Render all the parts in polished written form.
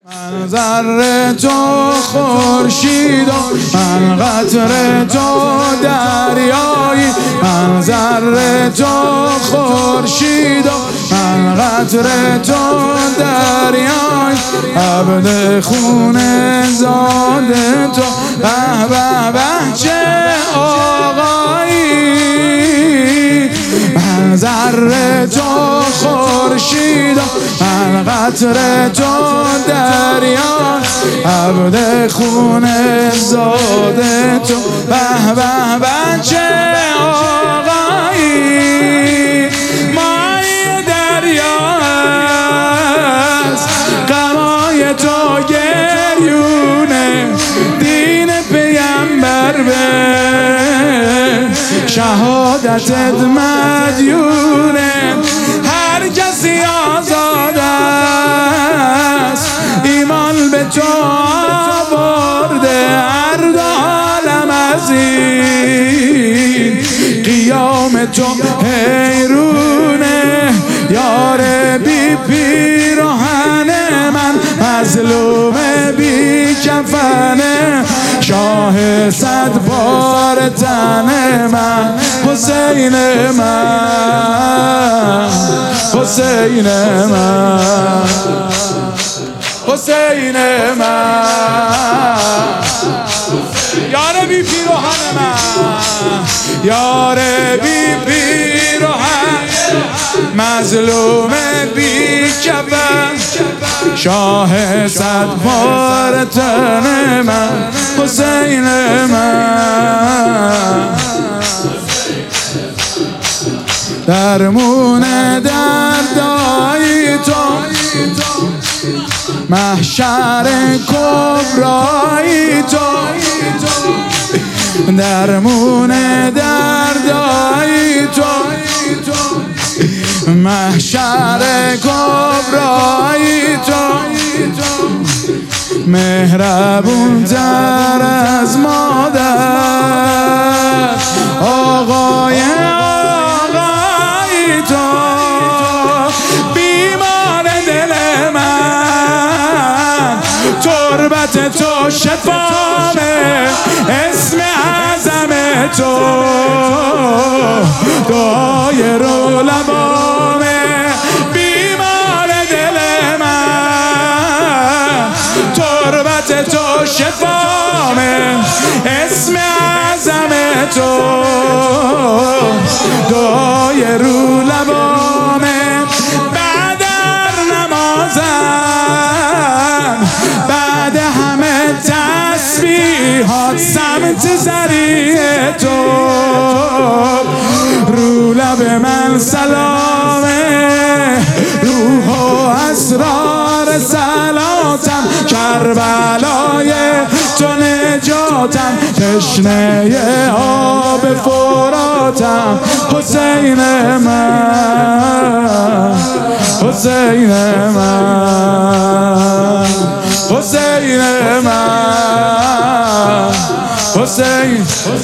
من ذره تو خورشید و من قطره تو دریایی، من ذره تو خورشید و من قطره تو دریایی، عبد خون زاد تو به به به چه آقایی، من ذره تو خورشید و من قطره تو دریا، عبد خون زاد تو به به به چه آقایی، مای دریا است غمای تو گریونه، دین پیمبر به شهادتت مدیونه، هر کسی آزاد است ایمان به تو آورده، هر دو عالم از این قیام تو حیرونه، یار بی پیراهن من مظلوم بی کفنه، شاه صد بار تن من حسین من، حسین من، حسین من، یار بی پیراهن من، یار بی پیراهن مظلوم بی کفن، شاه صد بار تن من حسین من، درمون دردای تو محشر کبرای تو، درمون دردای تو محشر کبرای تو، مهربون تر از مادر آقای تو، بیمار دل من تربت تو شفامه، اسم اعظم تو دعای رو لبامه، بیمار دل من تربت تو شفامه، اسم اعظم تو دعای رو لبامه، بعد نمازم بعد همه تسبیحات سمت ذریعه تو، رو لب من سلامه، روح و اسرار صلاتم، کربلای تو نجاتم، تشنه آب فراتم، حسین من، حسین من، حسین من، حسین،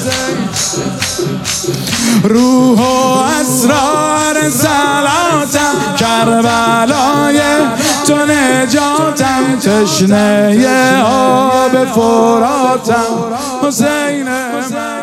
روح و اسرار صلاتم، کربلای تو نجاتم، تشنه آب فراتم، حسین من.